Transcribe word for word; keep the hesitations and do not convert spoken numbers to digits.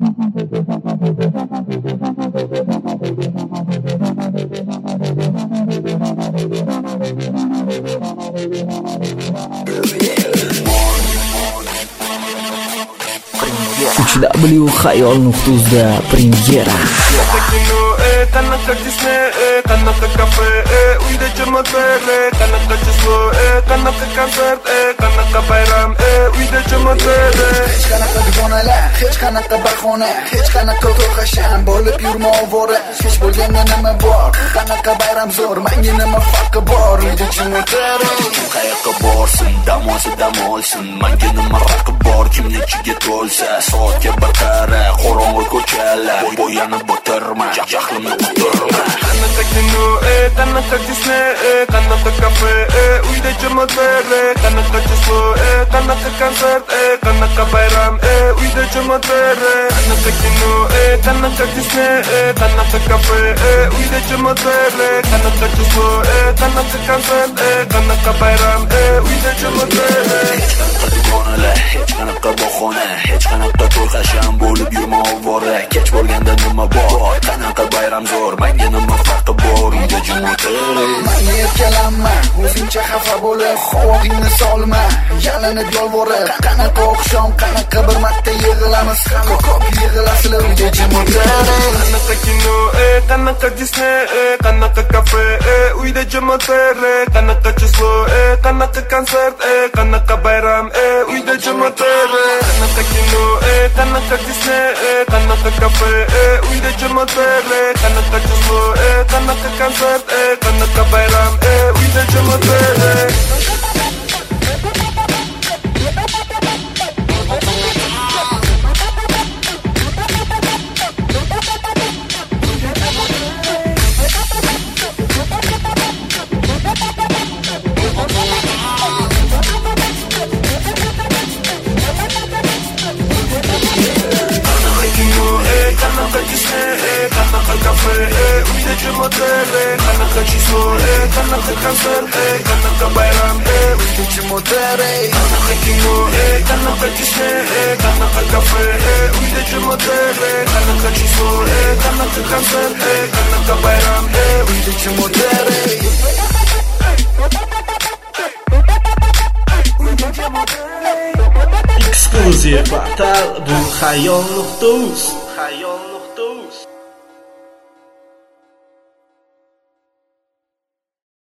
uch w Khayol nuqta uzda premyera. Qanaqa disne, qanaqa kafe, uyda jamotere, qanaqa chislo, qanaqa konsert, qanaqa bayram, uyda jamotere. Hech qanaqa dugonalar, hech qanaqa bahona, hech qanaqa to'qasham bo'lib yurma ovora. Hech bo'lganda nima bor, qanaqa bayram zo'r, menga nima farqi bor, uyda jamotere. Qayoqqa borsin, dam olsa dam olsin, menga nima raqib bor, kimnikiga to'lsa, soatga bir qara, qorong'i ko'chalar, bo'yani botirma, jahlimni o'tirma. Qanaqa kino, qanaqa disne, qanaqa kafe, uyda jamotere, qanaqa chislo, qanaqa konsert, qanaqa bayram, uyda jamotere. Qanaqa kino, qanaqa disne, qanaqa kafe, uyda jamotere, qanaqa chislo, qanaqa konsert, qanaqa bayram, uyda jamotere. Hech qanaqa dugonalar, hech qanaqa bahona, hech qanaqa to'qasham bo'lib yurma ovora. Kech bo'lganda nima bor, qanaqa bayram zo'r, menga nima farqi bor, uyda jamotere. Menga erkalanma, o'zingcha xafa bo'lib, qovog'ingni solma, yalinib yolvorib. Qanaqa oqshom, qanaqa bir marta yig'ilamiz, qanaqa ko'p yig'ilasizlar uyda jamotere. Qanaqa kino, qanaqa disne, qanaqa kafe, uyda jamotere, qanaqa chislo, qanaqa konsert, qanaqa bayram, uyda jamotere. Qanaqa kino, qanaqa disne, qanaqa kafe, uyda jamotere, qanaqa chislo, qanaqa konsert, qanaqa bayram, uyda jamotere. Qanaqa disne, qanaqa kafe, uyda jamotere, qanaqa chislo, qanaqa konsert, qanaqa bayram, uyda jamotere. Qanaqa kino, qanaqa disne, qanaqa kafe, uyda jamotere, qanaqa chislo, qanaqa konsert, qanaqa bayram, uyda jamotere. Eksklyuziv portal bu Khayol nuqta uz.